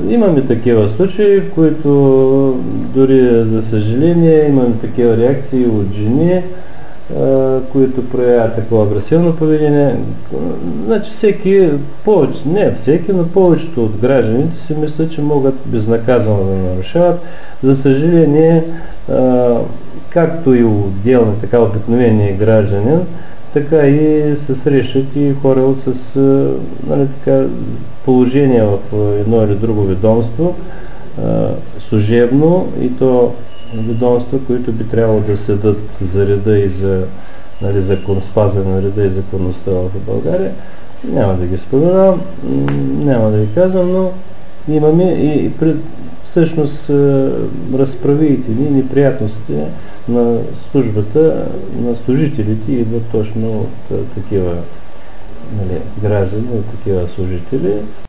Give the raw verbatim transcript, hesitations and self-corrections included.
имаме такива случаи, в които дори за съжаление имаме такива реакции от жени, които проявяват такова агресивно поведение. Значи всеки, повече, не всеки, но повечето от гражданите си мислят, че могат безнаказано да нарушават. За съжаление, както и отделни, така обикновени гражданин, така и се срещат и хора с нали, така, положение в едно или друго ведомство, служебно, и то ведомства, които би трябвало да следят за реда и за нали, закон, спазване на реда и законността в България. Няма да ги споменавам, няма да ги казвам, но имаме и пред, всъщност разправителни и неприятностите на службата, на служителите идват точно от такива нали, граждани, от такива служители.